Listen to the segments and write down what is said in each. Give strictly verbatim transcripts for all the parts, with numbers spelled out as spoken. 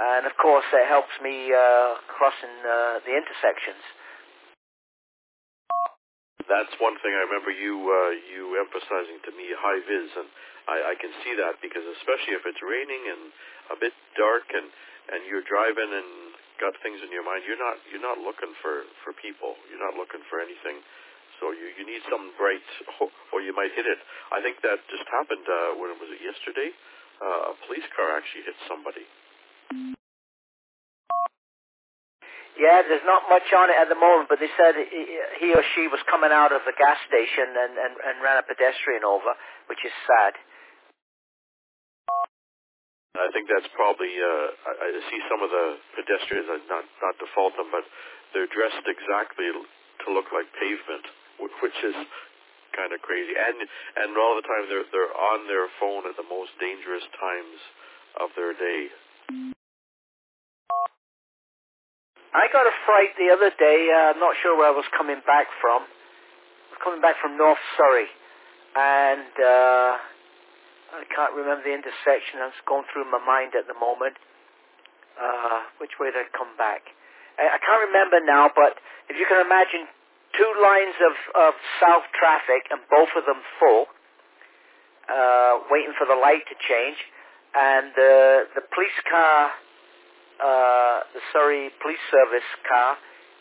and of course it helps me uh, crossing uh, the intersections. That's one thing I remember you uh, you emphasizing to me, high vis, and I, I can see that, because especially if it's raining and a bit dark and, and you're driving and got things in your mind, you're not you're not looking for, for people. You're not looking for anything. So you, you need something bright, or you might hit it. I think that just happened, uh, when was it, yesterday? Uh, a police car actually hit somebody. Yeah, there's not much on it at the moment, but they said he or she was coming out of the gas station and, and, and ran a pedestrian over, which is sad. I think that's probably, uh, I, I see some of the pedestrians, not, not to fault them, but they're dressed exactly to look like pavement, which is kind of crazy. And and all the time they're they're on their phone at the most dangerous times of their day. I got a fright the other day. Uh, I'm not sure where I was coming back from. I was coming back from North Surrey, and uh, I can't remember the intersection. It's going through my mind at the moment. Uh, which way did I come back? I, I can't remember now, but if you can imagine two lines of, of south traffic, and both of them full, uh, waiting for the light to change, and uh, the police car, uh, the Surrey Police Service car,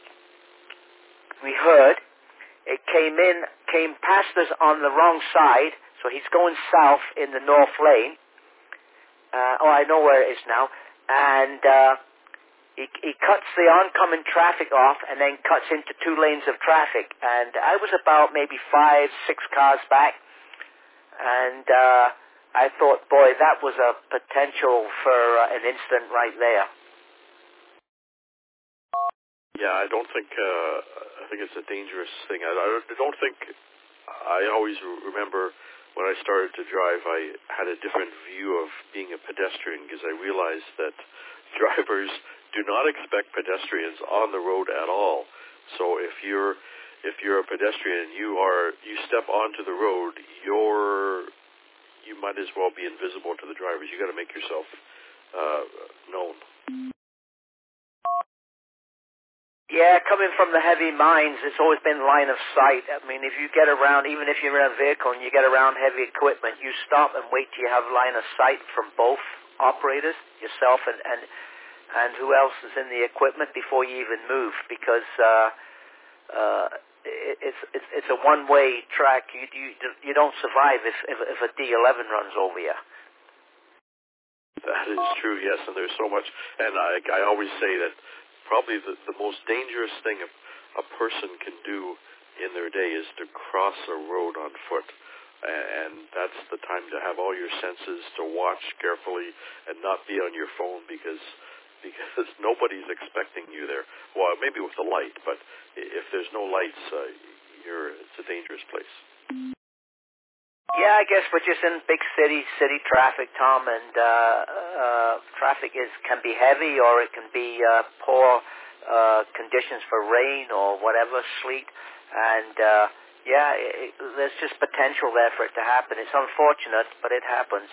we heard, it came in, came past us on the wrong side, so he's going south in the north lane. Uh, oh, I know where it is now. And uh, He, he cuts the oncoming traffic off and then cuts into two lanes of traffic. And I was about maybe five, six cars back. And uh, I thought, boy, that was a potential for uh, an incident right there. Yeah, I don't think, uh, I think it's a dangerous thing. I, I don't think, I always remember when I started to drive, I had a different view of being a pedestrian, because I realized that drivers do not expect pedestrians on the road at all. So if you're if you're a pedestrian, you are you step onto the road, you're you might as well be invisible to the drivers. You got to make yourself uh, known. Yeah, coming from the heavy mines, it's always been line of sight. I mean, if you get around, even if you're in a vehicle and you get around heavy equipment, you stop and wait till you have line of sight from both operators, yourself and and. and who else is in the equipment before you even move, because uh, uh, it, it's, it's it's a one-way track. You you you don't survive if if, if a D eleven runs over you. That is true, yes, and there's so much. And I I always say that probably the, the most dangerous thing a, a person can do in their day is to cross a road on foot. And that's the time to have all your senses, to watch carefully and not be on your phone, because because nobody's expecting you there. Well, maybe with the light, but if there's no lights, uh, you're it's a dangerous place. Yeah, I guess we're just in big city city traffic, Tom, and uh, uh, traffic is can be heavy, or it can be uh, poor uh, conditions for rain or whatever, sleet, and uh, yeah, it, there's just potential there for it to happen. It's unfortunate, but it happens.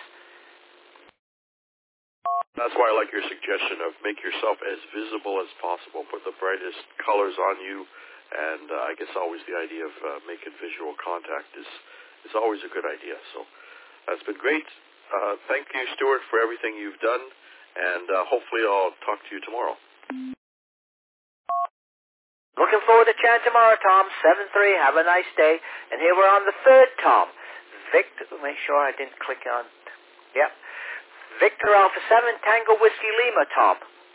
That's why I like your suggestion of make yourself as visible as possible. Put the brightest colors on you, and uh, I guess always the idea of uh, making visual contact is, is always a good idea. So that's been great. Uh, thank you, Stuart, for everything you've done, and uh, hopefully I'll talk to you tomorrow. Looking forward to chat tomorrow, Tom. seven three, have a nice day. And here we're on the third, Tom. Victor, make sure I didn't click on, yep. Victor Alpha seven, Tango Whiskey Lima, Tom.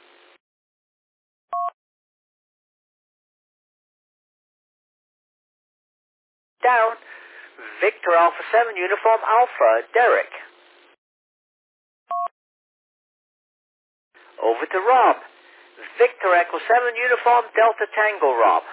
Down. Victor Alpha seven, Uniform Alpha, Derek. Over to Rob. Victor Echo seven, Uniform Delta Tango, Rob.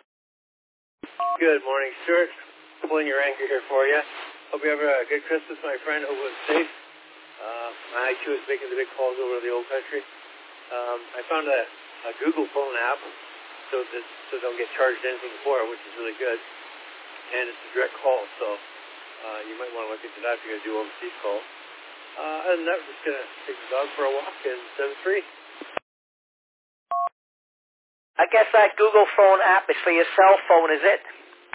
Good morning, Stuart. Pulling your anchor here for you. Hope you have a good Christmas, my friend. Hope it was safe. Uh, I, too, was making the big calls over to the old country. Um, I found a, a Google phone app so that so don't get charged anything for it, which is really good. And it's a direct call, so uh, you might want to look into that if you're going to do overseas calls. Uh, other than that, we're just going to take the dog for a walk in seven three. I guess that Google phone app is for your cell phone, is it?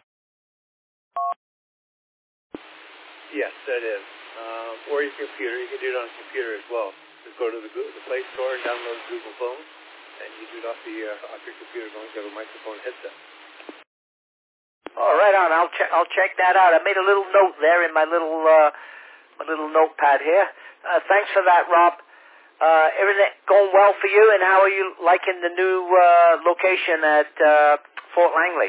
Yes, that is. Um, or your computer. You can do it on a computer as well. Just go to the, Google, the Play Store and download Google Phone, and you do it off, the, uh, off your computer as long as you have a microphone headset. Oh, right on. I'll check. I'll check that out. I made a little note there in my little uh, my little notepad here. Uh, thanks for that, Rob. Uh, everything going well for you, and how are you liking the new uh, location at uh, Fort Langley?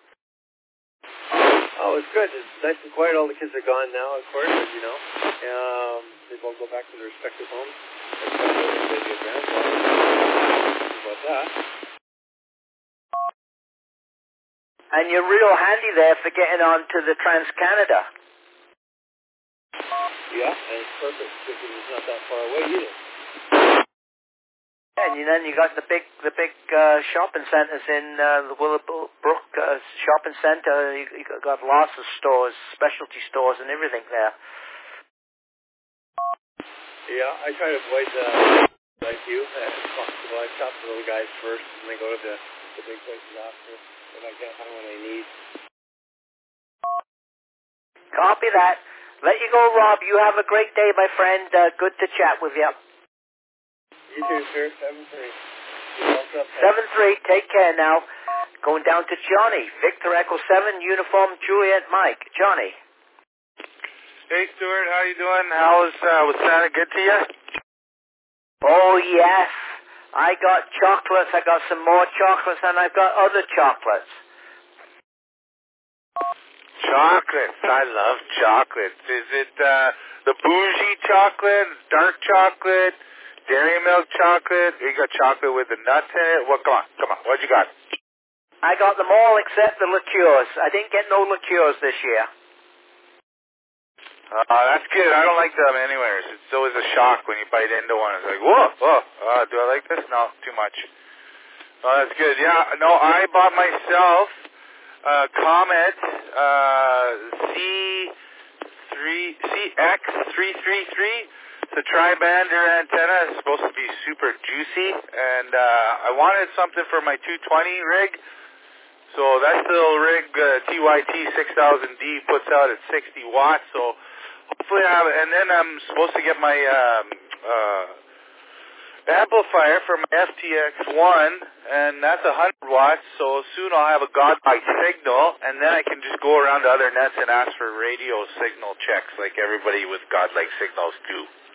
Oh, it's good. It's nice and quiet. All the kids are gone now, of course, as you know. Um, they both go back to their respective homes. They get around. About that. And you're real handy there for getting on to the Trans-Canada. Yeah, and it's perfect because it's not that far away either. And then you got the big, the big uh, shopping centres in uh, the Willowbrook uh, shopping centre. You, you got lots of stores, specialty stores, and everything there. Yeah, I try to avoid the like you as possible. I shop the little guys first, and then go to the, the big places after if I can't find what I need. Copy that. Let you go, Rob. You have a great day, my friend. Uh, good to chat with you. You too, sir. seven three. seven three. Take care now. Going down to Johnny. Victor Echo seven, Uniform Juliet Mike. Johnny. Hey, Stuart. How you doing? How's, uh, was Santa good to you? Oh, yes. I got chocolates. I got some more chocolates, and I've got other chocolates. Chocolates. I love chocolates. Is it uh, the bougie chocolate, dark chocolate, dairy milk chocolate? You got chocolate with the nuts in it? What? Come on, come on. What you got? I got them all except the liqueurs. I didn't get no liqueurs this year. Uh, that's good. I don't like them anyways. It's always a shock when you bite into one. It's like, whoa, whoa. Uh, do I like this? No, too much. Oh, that's good. Yeah, no, I bought myself uh, Comet uh, C three C X three three three. It's a tri-bander antenna. It's supposed to be super juicy, and uh, I wanted something for my two twenty rig. So that little rig, uh, T Y T six thousand D, puts out at sixty watts. So hopefully, I have, and then I'm supposed to get my um, uh, amplifier for my F T X one, and that's one hundred watts. So soon I'll have a godlike signal, and then I can just go around to other nets and ask for radio signal checks like everybody with godlike signals do.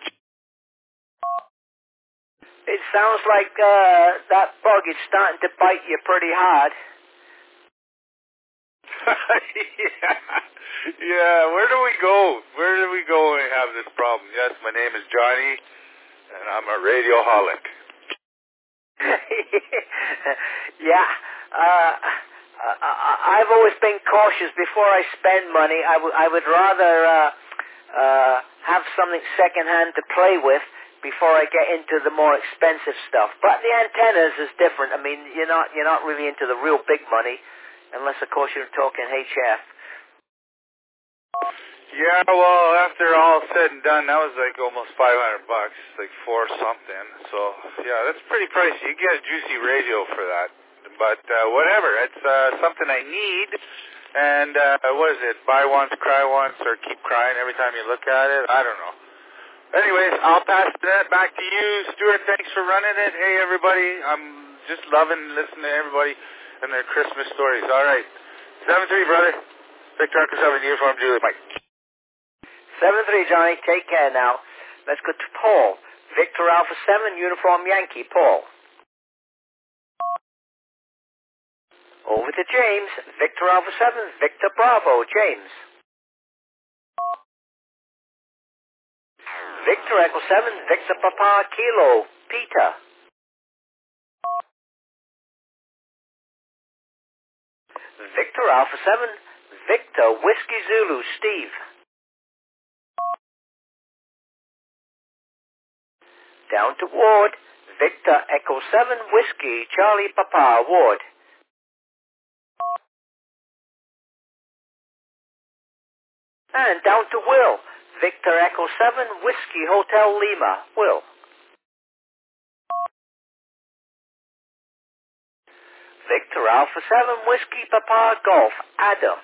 It sounds like uh, that bug is starting to bite you pretty hard. yeah. yeah, where do we go? Where do we go when we have this problem? Yes, my name is Johnny, and I'm a radioholic. yeah, uh, I've always been cautious before I spend money. I, w- I would rather uh, uh, have something secondhand to play with before I get into the more expensive stuff. But the antennas is different. I mean, you're not you're not really into the real big money. Unless, of course, you're talking H F. Yeah, well, after all said and done, that was like almost five hundred bucks, like four something. So, yeah, that's pretty pricey. You get a juicy radio for that. But uh, whatever, it's uh, something I need. And uh, what is it, buy once, cry once, or keep crying every time you look at it? I don't know. Anyways, I'll pass that back to you. Stuart, thanks for running it. Hey, everybody, I'm just loving listening to everybody and their Christmas stories. All right. seven three, brother. Victor Echo seven, Uniform Juliet Mike. seven three, Johnny. Take care now. Let's go to Paul. Victor Alpha seven, Uniform Yankee. Paul. Over to James. Victor Alpha seven, Victor Bravo. James. Victor Echo seven, Victor Papa Kilo. Peter. Victor Alpha seven, Victor Whiskey Zulu, Steve. Down to Ward, Victor Echo seven, Whiskey, Charlie Papa, Ward. And down to Will, Victor Echo seven, Whiskey, Hotel Lima, Will. Victor Alpha seven, Whiskey Papa Golf, Adam.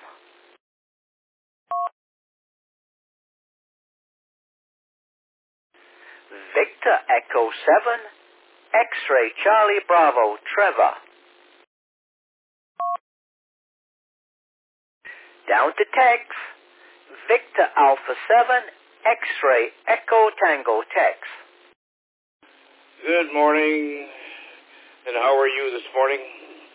Victor Echo seven, X-Ray Charlie Bravo, Trevor. Down to Tex, Victor Alpha seven, X-Ray Echo Tango, Tex. Good morning, and how are you this morning?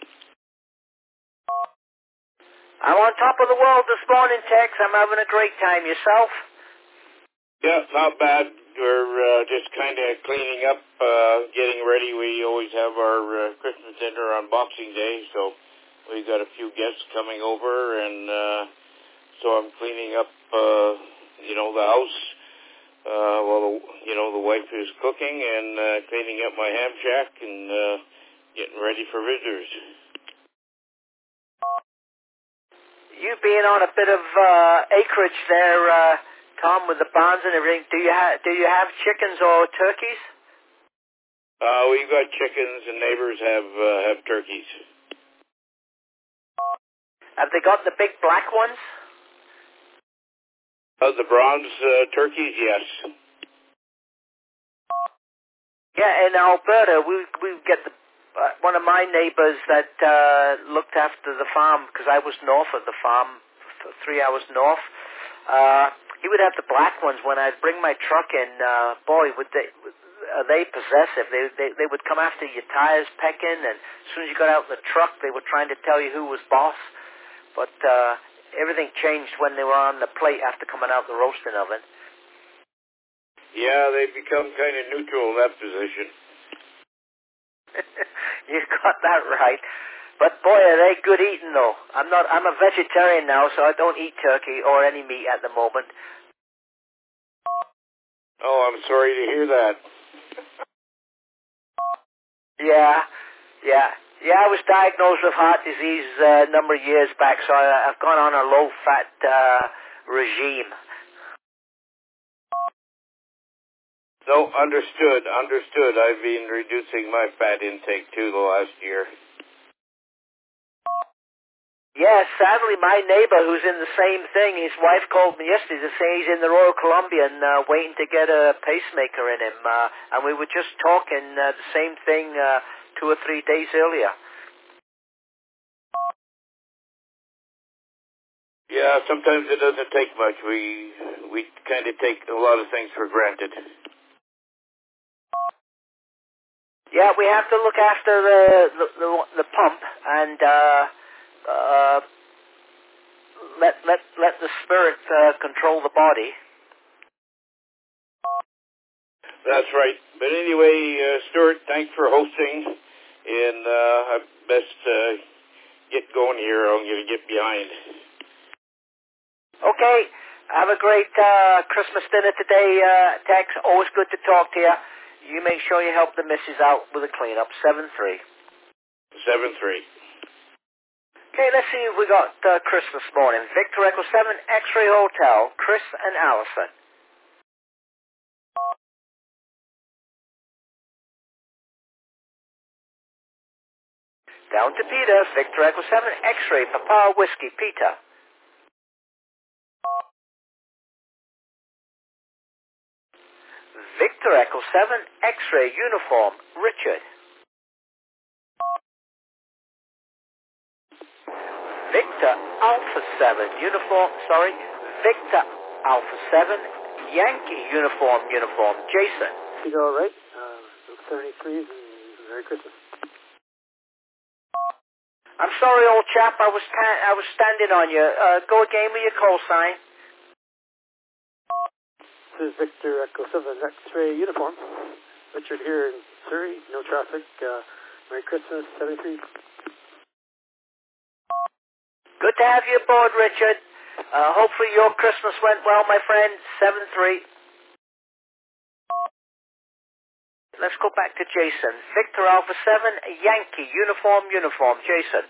I'm on top of the world this morning, Tex. I'm having a great time. Yourself? Yeah, not bad. We're uh, just kind of cleaning up, uh, getting ready. We always have our uh, Christmas dinner on Boxing Day, so we've got a few guests coming over, and uh, so I'm cleaning up, uh, you know, the house. Uh, well, the, you know, the wife is cooking and uh, cleaning up my ham shack and uh, getting ready for visitors. You being on a bit of uh, acreage there, uh, Tom, with the barns and everything, do you have do you have chickens or turkeys? Uh, we've got chickens, and neighbors have uh, have turkeys. Have they got the big black ones? Uh, the bronze uh, turkeys, yes. Yeah, in Alberta, we we get the uh, one of my neighbors that uh, looked after the farm because I was north of the farm, th- three hours north. Uh, he would have the black ones. When I'd bring my truck in, uh, boy, would they are they possessive? They, they they would come after your tires, pecking, and as soon as you got out of the truck, they were trying to tell you who was boss. But uh, everything changed when they were on the plate after coming out the roasting oven. Yeah, they become kind of neutral in that position. You got that right. But boy, are they good eating though. I'm not. I'm a vegetarian now, so I don't eat turkey or any meat at the moment. Oh, I'm sorry to hear that. Yeah, yeah, yeah. I was diagnosed with heart disease uh, a number of years back, so I, I've gone on a low-fat uh, regime. No, understood, understood. I've been reducing my fat intake too the last year. Yeah, sadly, my neighbor who's in the same thing, his wife called me yesterday to say he's in the Royal Columbian uh, waiting to get a pacemaker in him. Uh, and we were just talking uh, the same thing uh, two or three days earlier. Yeah, sometimes it doesn't take much. We we kind of take a lot of things for granted. Yeah, we have to look after the the, the, the pump and uh, uh, let let let the spirit uh, control the body. That's right. But anyway, uh, Stuart, thanks for hosting, and uh, I best uh, get going here. I'm going to get behind. Okay, have a great uh, Christmas dinner today, uh, Tex. Always good to talk to you. You make sure you help the missus out with the cleanup. seven three. seven three. Okay, let's see if we got uh, Chris this morning. Victor Echo seven, X-Ray Hotel, Chris and Allison. Down to Peter, Victor Echo seven, X-Ray, Papa Whiskey, Peter. Victor Echo seven, X-Ray, Uniform, Richard. Victor Alpha seven, Uniform, sorry, Victor Alpha seven, Yankee, Uniform, Uniform, Jason. You all right? Uh, thirty-three, and Merry Christmas. I'm sorry, old chap, I was ta- I was standing on you. Uh, go again with your call sign. This is Victor Echo seven, X-Ray Uniform. Richard here in Surrey, no traffic. Uh, Merry Christmas, seventy-three. Good to have you aboard, Richard. Uh, hopefully your Christmas went well, my friend. seven three. Let's go back to Jason. Victor Alpha seven, Yankee, Uniform, Uniform, Jason.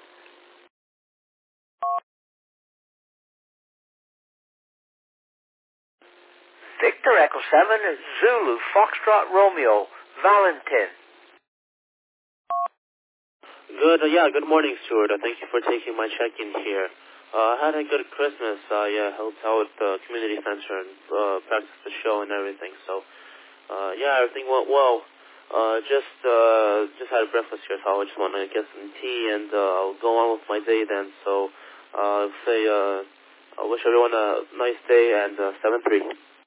Victor Echo seven, Zulu, Foxtrot, Romeo, Valentin. Good, uh, yeah, good morning, Stuart. Uh, thank you for taking my check-in here. Uh, I had a good Christmas. I uh, helped out at the community center and uh, practiced the show and everything. So, uh, yeah, everything went well. Uh, just uh, just had breakfast here, so I just want to get some tea and uh, I'll go on with my day then. So, uh, say, uh, I wish everyone a nice day and uh, seven three.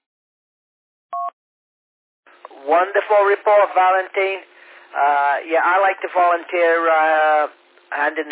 Wonderful report, Valentine. Uh, yeah, I like to volunteer uh, hand in